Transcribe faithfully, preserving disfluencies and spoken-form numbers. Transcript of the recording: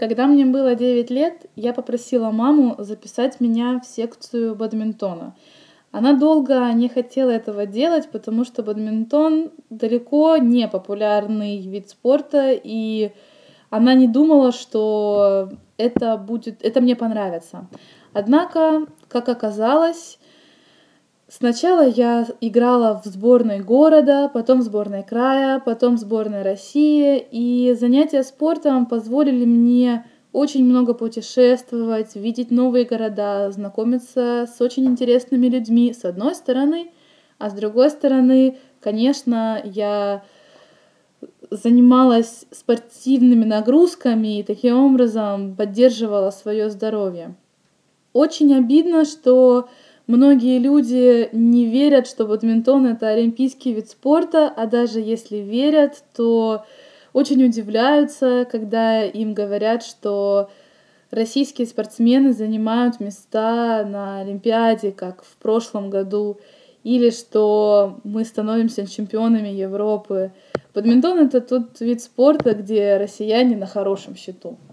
Когда мне было девять лет, я попросила маму записать меня в секцию бадминтона. Она долго не хотела этого делать, потому что бадминтон далеко не популярный вид спорта, и она не думала, что это будет, это мне понравится. Однако, как оказалось, сначала я играла в сборной города, потом в сборной края, потом в сборной России, и занятия спортом позволили мне очень много путешествовать, видеть новые города, знакомиться с очень интересными людьми, с одной стороны, а с другой стороны, конечно, я занималась спортивными нагрузками и таким образом поддерживала свое здоровье. Очень обидно, что многие люди не верят, что бадминтон — это олимпийский вид спорта, а даже если верят, то очень удивляются, когда им говорят, что российские спортсмены занимают места на Олимпиаде, как в прошлом году, или что мы становимся чемпионами Европы. Бадминтон — это тот вид спорта, где россияне на хорошем счету.